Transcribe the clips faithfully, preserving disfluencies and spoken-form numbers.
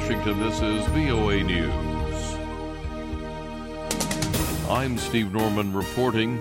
Washington, this is V O A News. I'm Steve Norman reporting.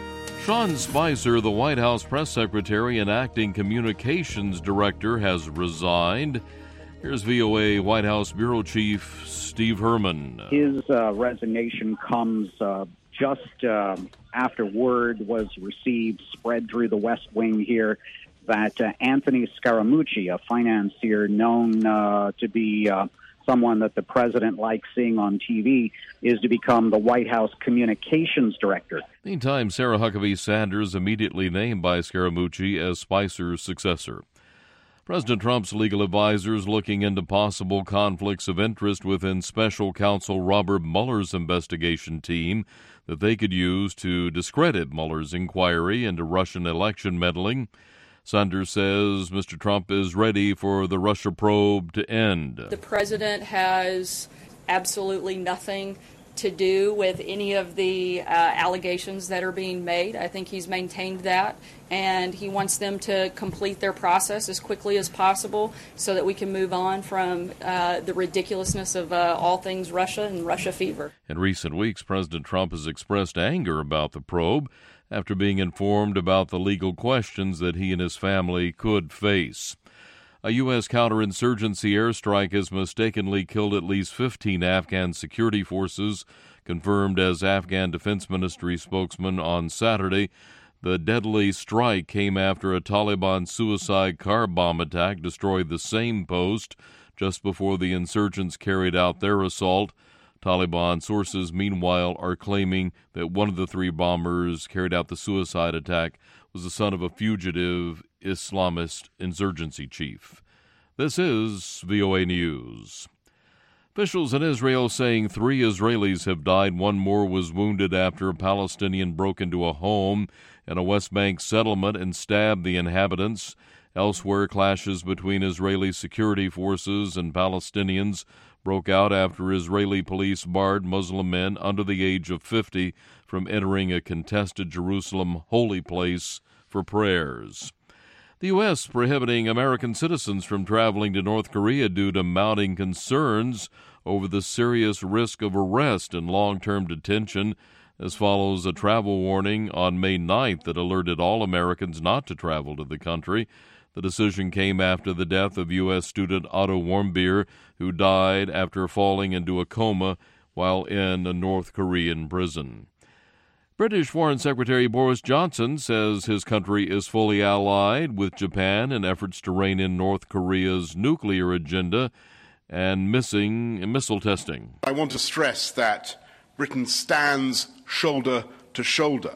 Sean Spicer, the White House press secretary and acting communications director, has resigned. Here's V O A White House bureau chief Steve Herman. His uh, resignation comes uh, just uh, after word was received, spread through the West Wing here, that uh, Anthony Scaramucci, a financier known uh, to be uh, someone that the president likes seeing on T V, is to become the White House communications director. Meantime, Sarah Huckabee Sanders immediately named by Scaramucci as Spicer's successor. President Trump's legal advisors looking into possible conflicts of interest within special counsel Robert Mueller's investigation team that they could use to discredit Mueller's inquiry into Russian election meddling. Sanders says Mister Trump is ready for the Russia probe to end. The president has absolutely nothing to do with any of the uh, allegations that are being made. I think he's maintained that, and he wants them to complete their process as quickly as possible so that we can move on from uh, the ridiculousness of uh, all things Russia and Russia fever. In recent weeks, President Trump has expressed anger about the probe after being informed about the legal questions that he and his family could face. A U S counterinsurgency airstrike has mistakenly killed at least fifteen Afghan security forces, confirmed as Afghan Defense Ministry spokesman on Saturday. The deadly strike came after a Taliban suicide car bomb attack destroyed the same post just before the insurgents carried out their assault. Taliban sources, meanwhile, are claiming that one of the three bombers carried out the suicide attack was the son of a fugitive Islamist insurgency chief. This is V O A News. Officials in Israel saying three Israelis have died. One more was wounded after a Palestinian broke into a home in a West Bank settlement and stabbed the inhabitants. Elsewhere, clashes between Israeli security forces and Palestinians broke out after Israeli police barred Muslim men under the age of fifty from entering a contested Jerusalem holy place for prayers. The U S prohibiting American citizens from traveling to North Korea due to mounting concerns over the serious risk of arrest and long-term detention. This follows a travel warning on May ninth that alerted all Americans not to travel to the country. The decision came after the death of U S student Otto Warmbier, who died after falling into a coma while in a North Korean prison. British Foreign Secretary Boris Johnson says his country is fully allied with Japan in efforts to rein in North Korea's nuclear agenda and missing missile testing. I want to stress that Britain stands shoulder to shoulder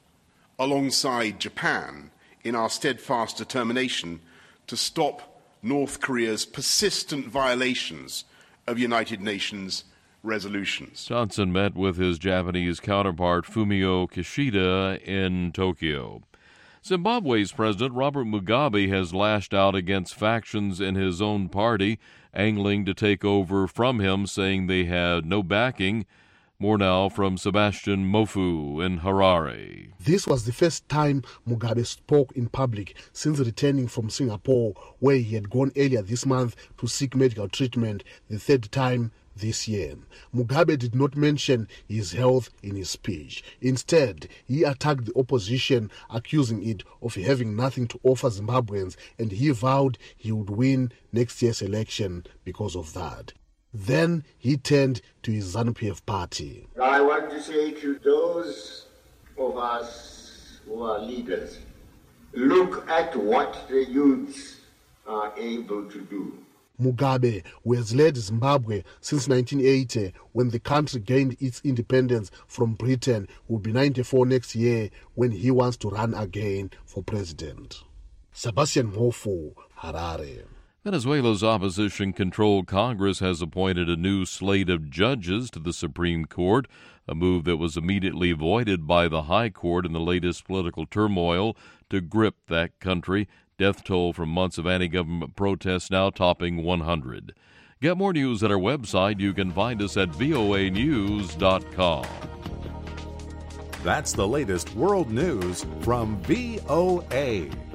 alongside Japan in our steadfast determination to stop North Korea's persistent violations of United Nations resolutions. Johnson met with his Japanese counterpart Fumio Kishida in Tokyo. Zimbabwe's President Robert Mugabe has lashed out against factions in his own party, angling to take over from him, saying they had no backing. More now from Sebastian Mofu in Harare. This was the first time Mugabe spoke in public since returning from Singapore, where he had gone earlier this month to seek medical treatment, the third time this year. Mugabe did not mention his health in his speech. Instead, he attacked the opposition, accusing it of having nothing to offer Zimbabweans, and he vowed he would win next year's election because of that. Then he turned to his ZANU-P F party. I want to say to those of us who are leaders, look at what the youths are able to do. Mugabe, who has led Zimbabwe since nineteen eighty, when the country gained its independence from Britain, will be ninety-four next year when he wants to run again for president. Sebastian Mofu, Harare. Venezuela's opposition-controlled Congress has appointed a new slate of judges to the Supreme Court, a move that was immediately voided by the High Court in the latest political turmoil to grip that country. Death toll from months of anti-government protests now topping one hundred. Get more news at our website. You can find us at V O A news dot com. That's the latest world news from V O A.